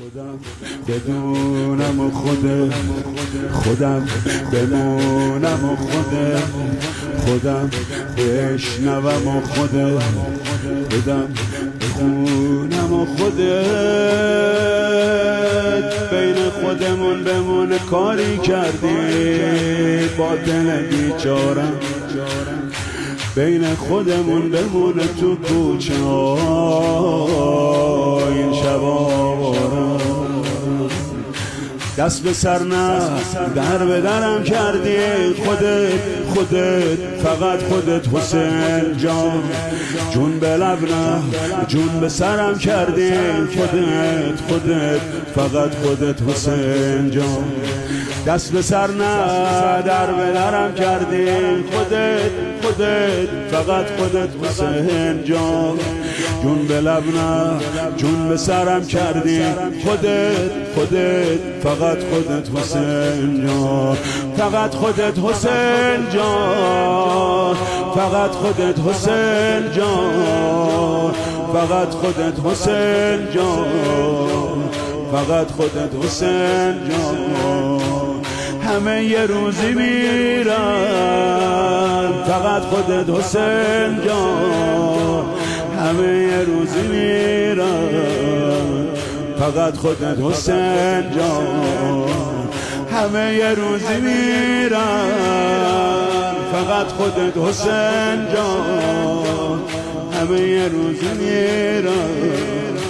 خودم بدونم و خودم بمونم و خودم بشنوم و خودم بخونم و خودت بین خودمون بمونه کاری کردی با دل بیچارم بین خودمون بمونه تو کوچه این شبا دست به سر نه در به درم کردی خودت فقط خودت حسین جان جون به لب نه جون به سرم کردی خودت فقط خودت حسین جان دست به سر نه در به درم کردی خودت فقط خودت حسین جان جون به لب نه جون به سرم کردی خودت فقط خودت حسین جان فقط خودت حسین جان فقط خودت حسین جان فقط خودت حسین جان فقط خودت حسین جان همه یه روزی میرن فقط خودت حسین جان همه یه روزی میرن فقط خودت حسین جان همه یه روزی میرن فقط خودت حسین جان همه یه روزی میرن